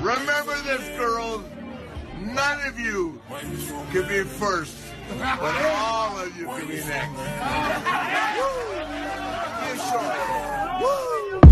Remember this, girls. None of you can be first, but all of you can be next. You sure? Woo!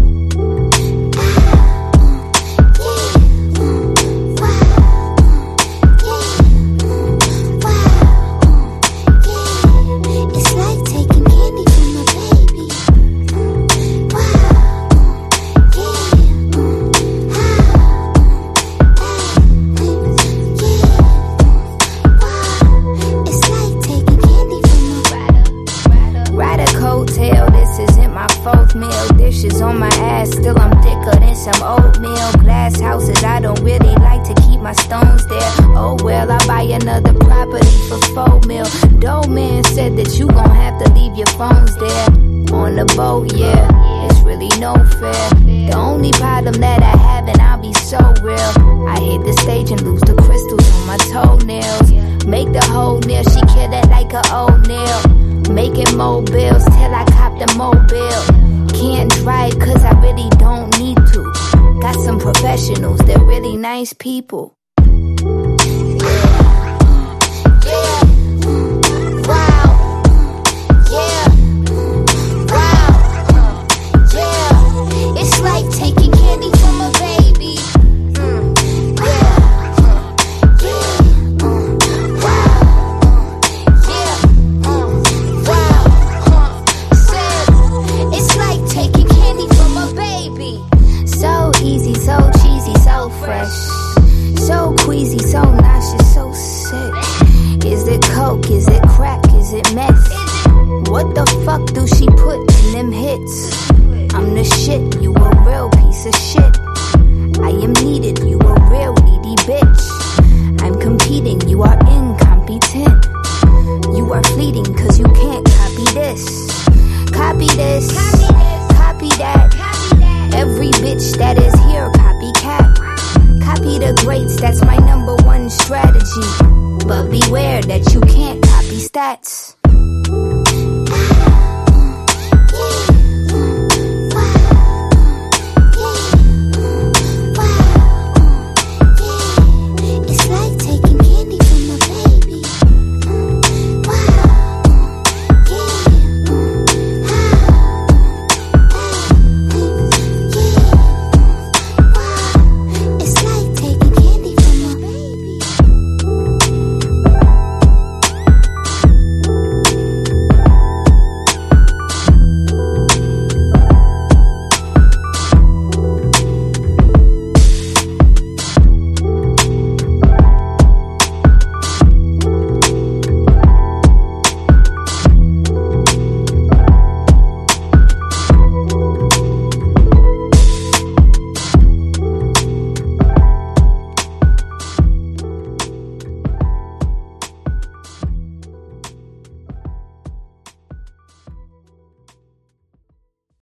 Dishes on my ass, still I'm thicker than some oatmeal. Glass houses, I don't really like to keep my stones there. Oh well, I'll buy another property for $4 million. Dope man said that you gon' have to leave your phones there. On the boat, yeah, it's really no fair. The only problem that I have, and I'll be so real, I hit the stage and lose the crystals on my toenails. Make the whole nail, she kill it like an old nail. Making mobiles till I cop the mobile. Can't drive cause I really don't need to. Got some professionals, they're really nice people. It's like taking candy from a baby. It's like taking candy from a baby. So easy, so cheesy, so fresh. So queasy, so nauseous, so sick. Is it coke, is it crack, is it meth? What the fuck do she put in them hits? I'm the shit, you a real piece of shit. I am needed, you a real needy bitch. I'm competing, you are incompetent. You are fleeting cause you can't copy this. Copy this, copy that. Every bitch that is here, copycat. Copy the greats, that's my #1 strategy. But beware that you can't copy stats.